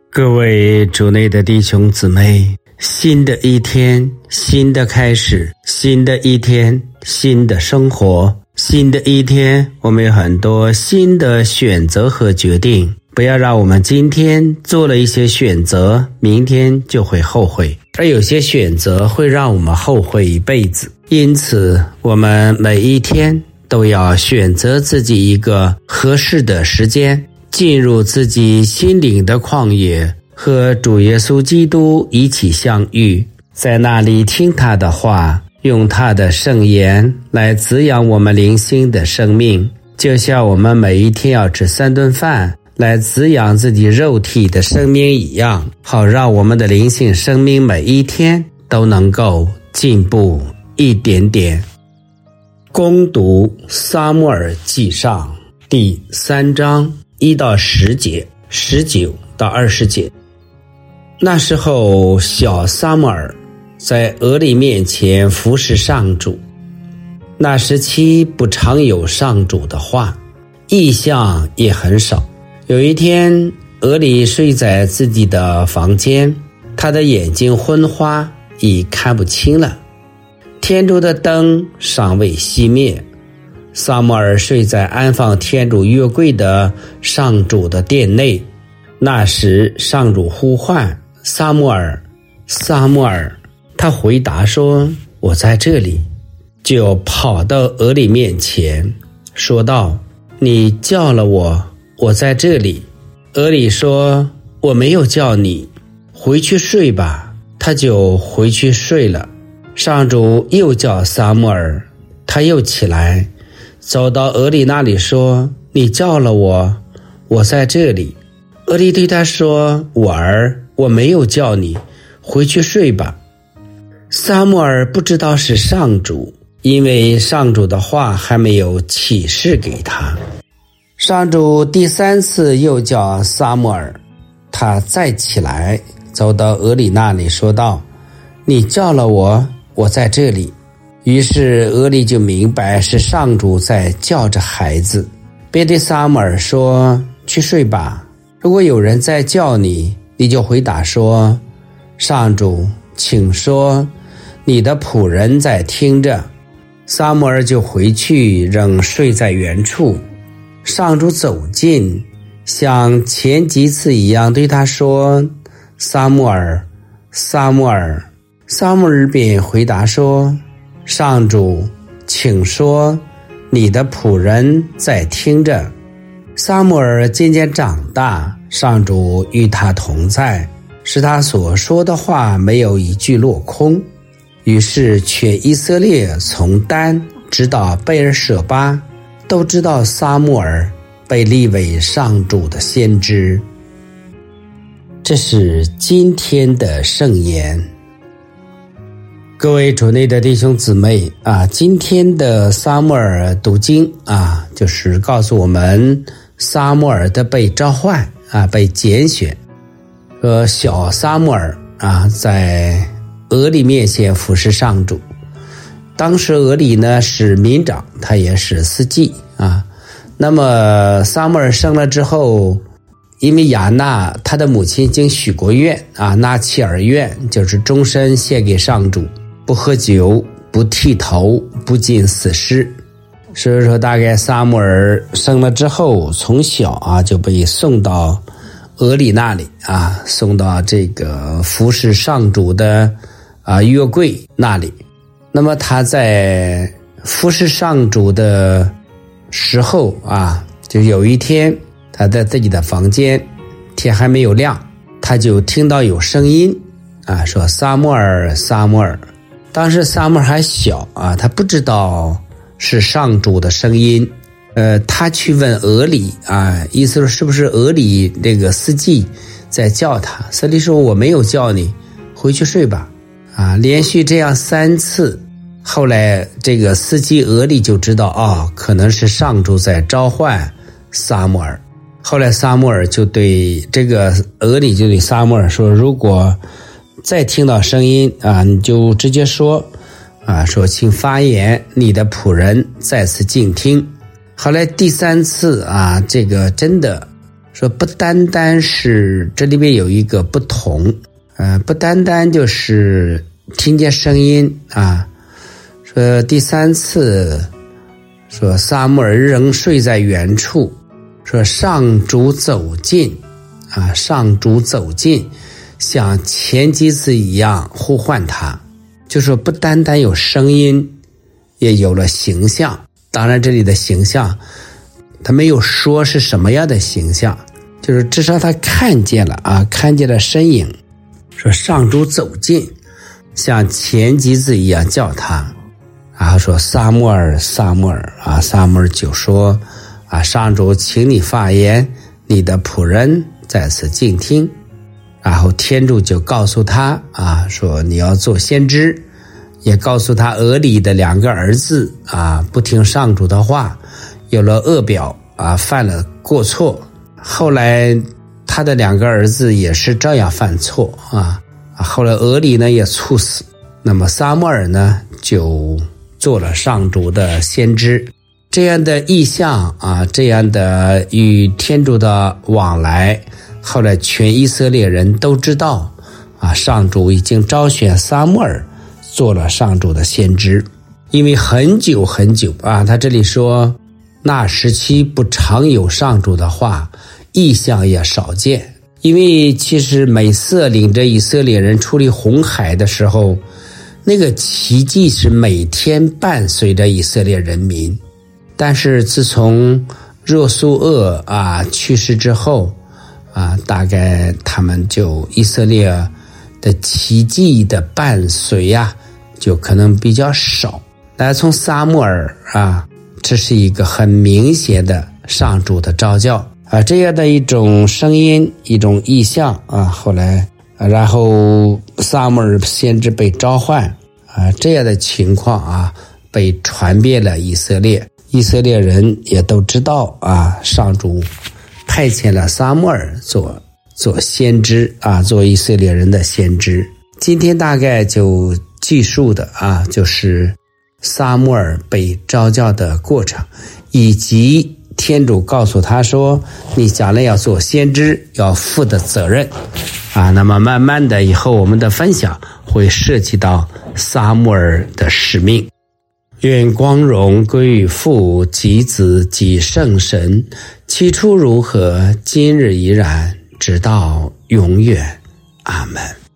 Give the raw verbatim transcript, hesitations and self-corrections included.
各位主内的弟兄姊妹，新的一天，新的开始，新的一天，新的生活，新的一天，我们有很多新的选择和决定。不要让我们今天做了一些选择，明天就会后悔，而有些选择会让我们后悔一辈子。因此，我们每一天都要选择自己一个合适的时间，进入自己心灵的旷野，和主耶稣基督一起相遇，在那里听他的话，用他的圣言来滋养我们灵性的生命，就像我们每一天要吃三顿饭来滋养自己肉体的生命一样，好让我们的灵性生命每一天都能够进步一点点。攻读撒母耳记上第三章一到十节，十九到二十节。那时候，小撒母耳在俄里面前服侍上主。那时期不常有上主的话，异象也很少。有一天，俄里睡在自己的房间，他的眼睛昏花，已看不清了。天主的灯尚未熄灭，撒母耳睡在安放天主约柜的上主的殿内。那时上主呼唤撒母耳，撒母耳，他回答说：我在这里。就跑到俄里面前，说道：你叫了我，我在这里。俄里说：我没有叫你，回去睡吧。他就回去睡了。上主又叫撒母耳，他又起来，走到俄里那里说：你叫了我，我在这里。俄里对他说：我儿，我没有叫你，回去睡吧。撒母耳不知道是上主，因为上主的话还没有启示给他。上主第三次又叫撒母耳，他再起来，走到俄里那里说道：你叫了我，我在这里。于是俄里就明白是上主在叫着孩子，便对撒母耳说：去睡吧。如果有人在叫你，你就回答说：上主，请说，你的仆人在听着。撒母耳就回去，仍睡在原处。上主走近，像前几次一样对他说：撒母耳，撒母耳。撒母耳便回答说：上主，请说，你的仆人在听着。撒母耳渐渐长大，上主与他同在，使他所说的话没有一句落空。于是全以色列从丹直到贝尔舍巴，都知道撒母耳被立为上主的先知。这是今天的圣言。各位主内的弟兄姊妹啊，今天的撒母耳读经啊，就是告诉我们撒母耳的被召唤啊，被拣选，和小撒母耳啊，在俄里面前服侍上主。当时俄里呢是民长，他也是司祭啊。那么撒母耳生了之后，因为亚纳他的母亲经许过愿啊，纳契尔愿，就是终身献给上主，不喝酒，不剃头，不进死尸。所以说大概撒母耳生了之后，从小啊就被送到俄里那里啊，送到这个服侍上主的啊约柜那里。那么他在服侍上主的时候啊，就有一天他在自己的房间，天还没有亮，他就听到有声音啊，说撒母耳，撒母耳。当时撒母耳还小啊，他不知道是上主的声音。呃，他去问俄里啊，意思说是不是俄里这个司祭在叫他？司祭说我没有叫你，回去睡吧。啊，连续这样三次，后来这个司祭俄里就知道哦，可能是上主在召唤撒母耳。后来撒母耳就对这个俄里就对撒母耳说，如果再听到声音啊，你就直接说啊，说请发言，你的仆人在此静听。后来第三次啊，这个真的说不单单是这里边有一个不同，呃，不单单就是听见声音啊。说第三次，说撒母耳仍睡在原处，说上主走近，啊，上主走近，像前几次一样呼唤他，就说不单单有声音，也有了形象。当然这里的形象他没有说是什么样的形象，就是至少他看见了啊，看见了身影。说上主走近，像前几次一样叫他，然后说撒母耳撒母耳啊，撒母耳就说啊，上主请你发言，你的仆人在此静听。然后天主就告诉他啊，说你要做先知，也告诉他俄里的两个儿子啊，不听上主的话，有了恶表啊，犯了过错。后来他的两个儿子也是这样犯错啊，后来俄里呢也猝死。那么撒母耳呢就做了上主的先知。这样的意象啊，这样的与天主的往来，后来全以色列人都知道啊，上主已经召选撒母耳做了上主的先知。因为很久很久啊，他这里说那时期不常有上主的话，意象也少见。因为其实美色领着以色列人出离红海的时候，那个奇迹是每天伴随着以色列人民。但是自从若苏厄啊去世之后啊，大概他们就以色列的奇迹的伴随啊，就可能比较少。来从撒母耳啊，这是一个很明显的上主的召叫啊，这样的一种声音，一种意象啊，后来啊，然后撒母耳先知被召唤啊，这样的情况啊，被传遍了以色列。以色列人也都知道啊，上主派遣了撒母耳做做先知啊，做以色列人的先知。今天大概就记述的啊，就是撒母耳被召叫的过程，以及天主告诉他说你将来要做先知要负的责任啊。那么慢慢的以后我们的分享会涉及到撒母耳的使命。愿光荣归于父及子及圣神，起初如何，今日依然，直到永远。阿们。